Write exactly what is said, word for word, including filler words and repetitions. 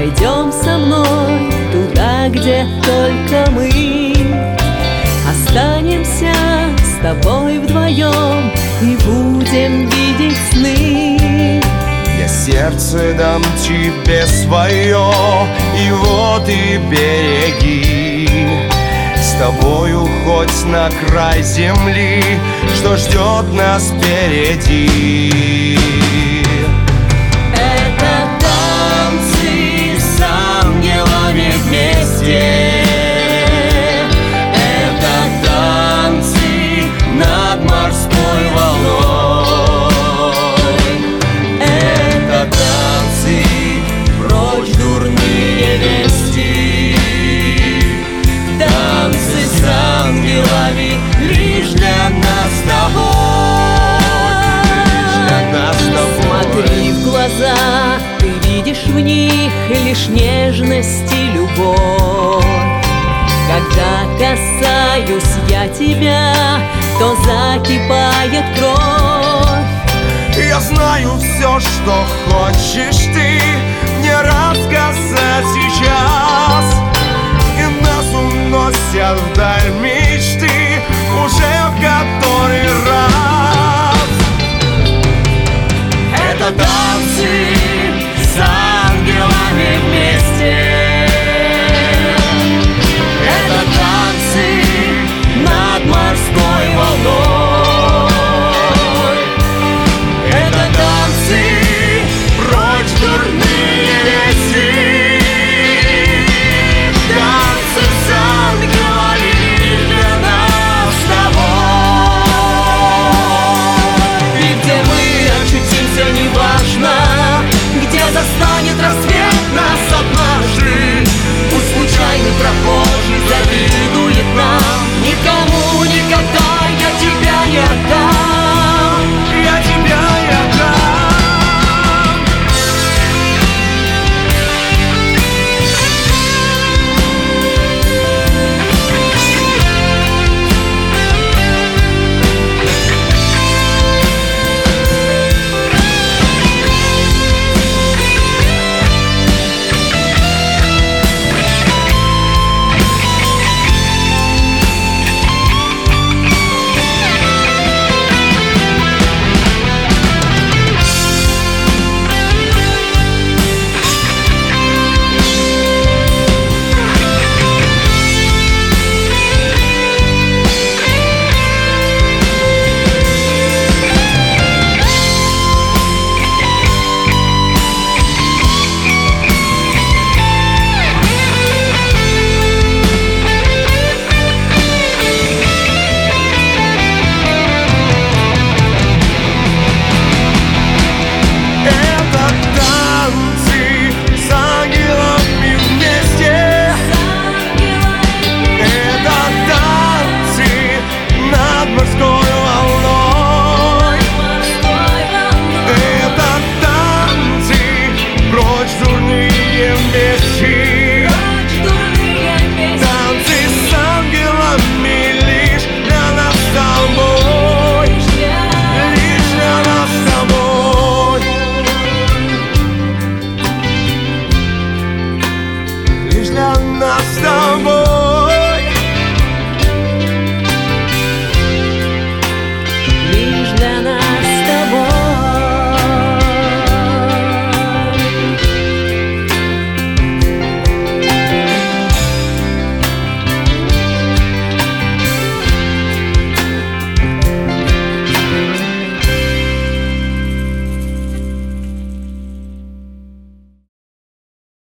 Пойдем со мной туда, где только мы. Останемся с тобой вдвоем и будем видеть сны. Я сердце дам тебе свое, его ты береги. С тобою хоть на край земли, что ждет нас впереди. Это танцы с ангелами вместе. Лишь для нас с тобой. Смотри в глаза, ты видишь в них лишь нежность и любовь. Когда касаюсь я тебя, то закипает кровь. Я знаю все, что хочешь ты мне рассказать сейчас, и нас уносят вдаль мечты уже в который раз. Это танцы с ангелами вместе. Это танцы над морской волной. Это танцы прочь дурные вести. Танцы с ангелами для нас с тобой. И где мы очутимся, неважно, где застанет рассвет нас однажды. Пусть случайный прохожий завидует нам, никому никогда я тебя не отдам. Я тебя не отдам. Для нас с тобой.